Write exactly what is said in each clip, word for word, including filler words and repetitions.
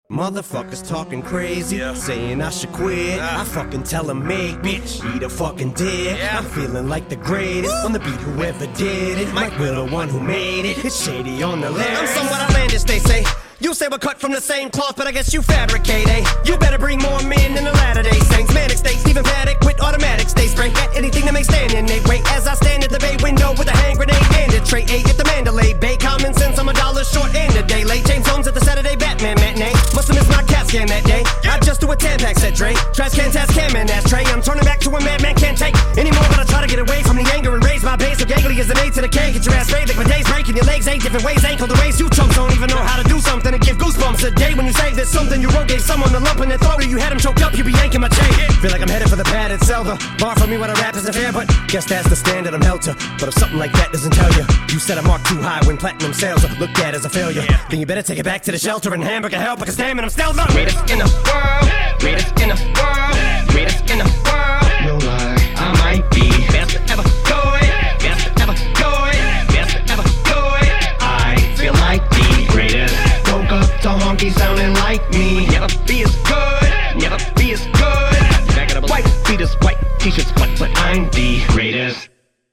Motherfuckers talking crazy, yeah. saying I should quit. Uh, I fucking tell them make bitch, eat a fucking dick. Yeah. I'm feeling like the greatest on the beat, whoever did it. Mike Will, the one who made it. It's shady on the lyrics. I'm somewhat outlandish, they say. You say we're cut from the same cloth, but I guess you fabricate, eh? You better bring more men than the Latter-day Saints. Manic states, even Paddock with automatic stay spray. At anything that may stand in their way. As I stand at the bay window with a hand grenade and a tray, A at the Mandalay Bay. Common sense, I'm a dollar short and a day late. James Holmes at the Saturday Batman matinee. Must've missed my CAT scan that day. I just do a Tampax, said Dre. Trash can, task cam, and ashtray. I'm turning back to a madman can't take anymore, but I try to get away from the anger and raise my base. So gangly as an A to the K. Get your ass straight like my days breaking your legs eight different ways. Ankle to race. You chumps don't even know how to do something to give goosebumps a day when you say there's something you wrote. Gave someone a lump in their throat or you had him choked up. You be yanking my chain. Feel like I'm headed for the padded cell. The bar for me when I rap isn't fair, but guess that's the standard I'm held to. But if something like that doesn't tell you, you set a mark too high when platinum sales are looked at as a failure, yeah. then you better take it back to the shelter and hamburger help, because damn it, I'm still the greatest in the world, greatest in the world, greatest in the world. No lie, I might be best to ever do it, best to ever do it, best to ever do it. I feel like the greatest. Woke up to honky sounding like me. Never be as good, never be as good. Back it up, white feeters, white t-shirts, white, but I'm the greatest.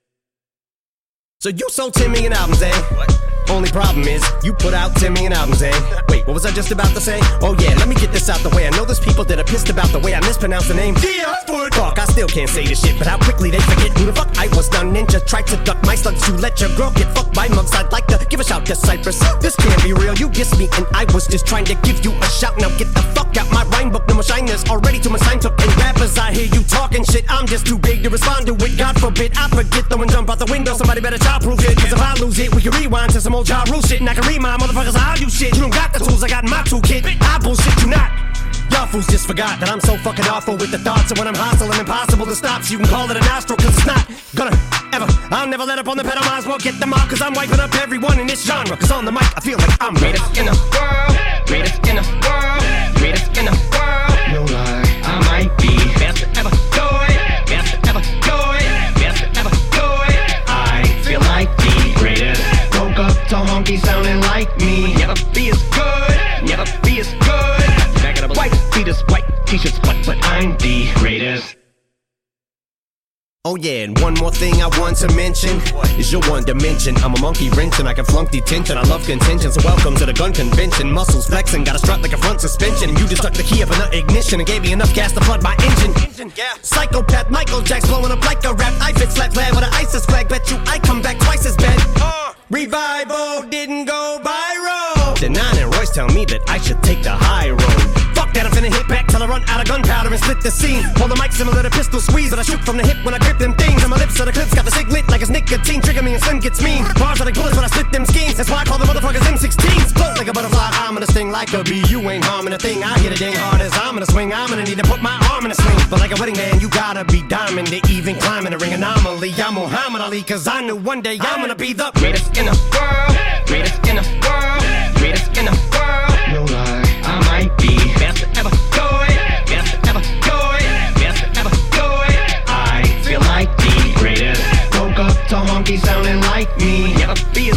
So you sold ten million albums, eh? What? Only problem is, you put out ten million albums, eh? Wait, what was I just about to say? Oh yeah, let me get this out the way. I know there's people that are pissed about the way I mispronounce the name. Yeah, fuck, I still can't say this shit, but how quickly they forget who the fuck I was. Done ninja, tried to duck my slugs to let your girl get fucked by mugs. I'd like to give a shout to Cypress. This can't be real, you dissed me and I was just trying to give you a shout. Now get the fuck out my rhyme book, no more shiners. Already to my sign took, and rappers, I hear you talking shit. I'm just too big to respond to it, God forbid I forget though and jump out the window. Somebody better childproof it, cause if I lose it, we can rewind to some old Ja Rule shit. And I can read my motherfuckers how you shit. You don't got the tools I got in my toolkit. I bullshit you not. Y'all fools just forgot that I'm so fucking awful with the thoughts. And when I'm hostile and impossible to stop, so you can call it a nostril, cause it's not gonna ever. I'll never let up on the pedal, might as well get them off, cause I'm wiping up everyone in this genre. Cause on the mic I feel like I'm greatest in the world, greatest in the world, greatest in the world. No lie, I might be best to ever do it, best to ever do it, best to ever do it. I feel like the greatest. Woke up to honky sounding like me. Never be as good, never be as good. Back it up, white feeters, white t-shirts, white, but I'm the greatest. Oh yeah, and one more thing I want to mention is your one dimension. I'm a monkey wrench and I can flunk detention. I love contention, so welcome to the gun convention. Muscles flexing, got a strut like a front suspension. And you just stuck the key up in the ignition and gave me enough gas to flood my engine. Yeah. Psychopath Michael Jack's blowing up like a rap. I fit slap glad with an ISIS flag. Bet you I come back twice as bad. Uh, Revival didn't go viral. Denon and Royce tell me that I should take the high road. Fuck that, I'm finna hit back till I run out of gunpowder and split the scene. Hold the mic similar to pistol squeeze, but I shoot from the hip when I grip them things. And my lips are the clips, got the sig lit like it's nicotine. Trigger me and Slim gets mean. Bars are like bullets when I split them schemes. That's why I call the motherfuckers M sixteens. Float like a butterfly, I'm gonna sting like a bee. You ain't harming a thing, I hit a dang hard as I'm gonna swing. I'm gonna need to put my arm in a sling. But like a wedding band, you gotta be diamond to even climb in a ring anomaly. I'm Muhammad Ali, cause I knew one day I'm gonna be the greatest in the world, greatest in the world, greatest in the world. No lie, I might be best to ever do it, best to ever do it, best to ever do it. I feel like the greatest. Woke up to honky sounding like me. Never be as